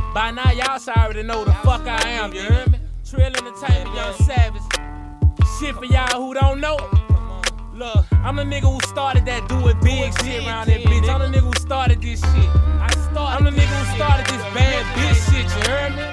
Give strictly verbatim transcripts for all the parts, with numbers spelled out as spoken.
By now, y'all should already know the fuck I am, you hear me? Trill Entertainment, Young Savage. Shit for y'all who don't know. Look, I'm the nigga who started that doing big shit around that bitch. I'm the nigga who started this shit. I started. I'm the nigga who started this bad bitch shit, you heard me?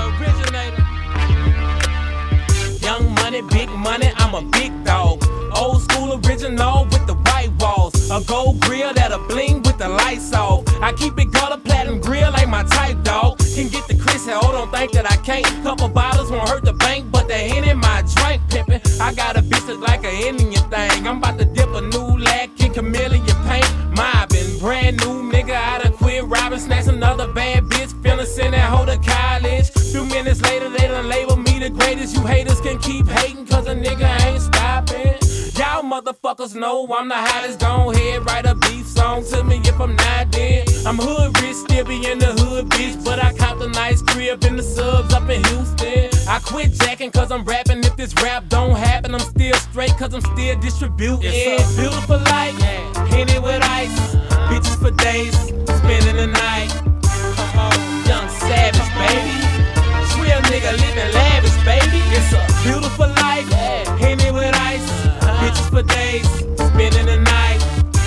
The originator. Young money, big money, I'm a big dog. Old school original with the white walls. A gold grill that'll bling with the lights off. I keep it color platinum grill like my type, dog. Can get the Chris Hell, don't think that I can't. Couple bottles won't hurt the bank, but the Henny my drink pimpin'. I got a bitch look like a Indian thing. I'm about to dip a new lack in chameleon paint. Mobbing, brand new nigga, I done quit robbing. Snatch another bad bitch, finna send that hoe to college. Few minutes later, they done label me the greatest. You haters can keep hating, cause a nigga ain't stopping. Y'all motherfuckers know I'm the hottest. Gon' head, write a beef song to me if I'm not dead. I'm hood rich, still be in the hood, bitch. But I copped a nice crib in the subs up in Houston. I quit jacking cause I'm rapping. If this rap don't happen, I'm still straight cause I'm still distributing. It's a beautiful life, Henny with ice. Bitches for days, spending the night. Come on, Young Savage, baby. Real nigga living lavish, baby. It's a beautiful life, Henny with ice. Bitches for days, spending the night.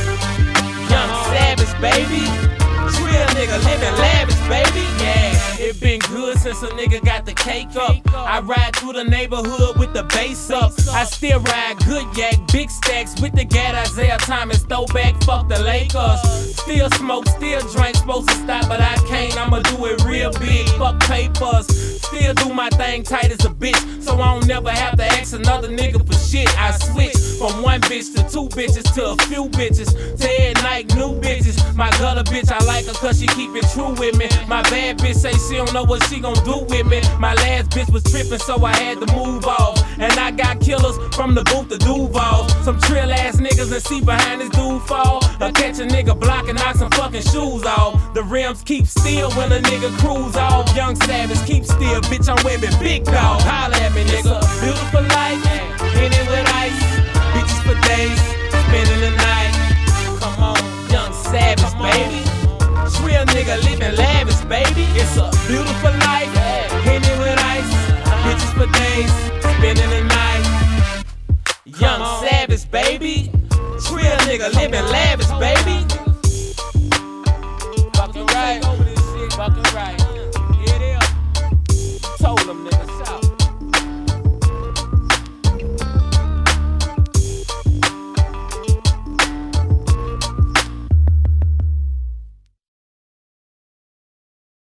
Young Savage, baby. Real nigga living lavish, baby. Yeah, it been good since a nigga got the cake up. I ride through the neighborhood with the bass up. I still ride good yak, big stacks with the Gat Isaiah Thomas throwback. Fuck the Lakers. Still smoke, still drink, supposed to stop, but I can't. I'ma do it real big. Fuck papers. Still do my thing tight as a bitch, so I don't never have to ask another nigga for shit. I switch from one bitch to two bitches to a few bitches to every night new bitches. My gutter bitch, I like her cause she keep it true with me. My bad bitch say she don't know what she gon' do with me. My last bitch was trippin', so I had to move off. And I got killers from the booth to Duval. Some trill ass niggas that see behind this dude fall. Or catch a nigga block and knock some fucking shoes off. The rims keep still when a nigga cruise off. Young Savage keep still, bitch, I'm waving big dog. Holla at me, nigga. It's a beautiful life, Henny with ice. Bitches for days, spending the night. Come on, Young Savage, baby. Real nigga living lavish, baby. It's a beautiful life, Henny with ice. Bitches for days, spending the night. Young Savage, baby. Real nigga living lavish, baby.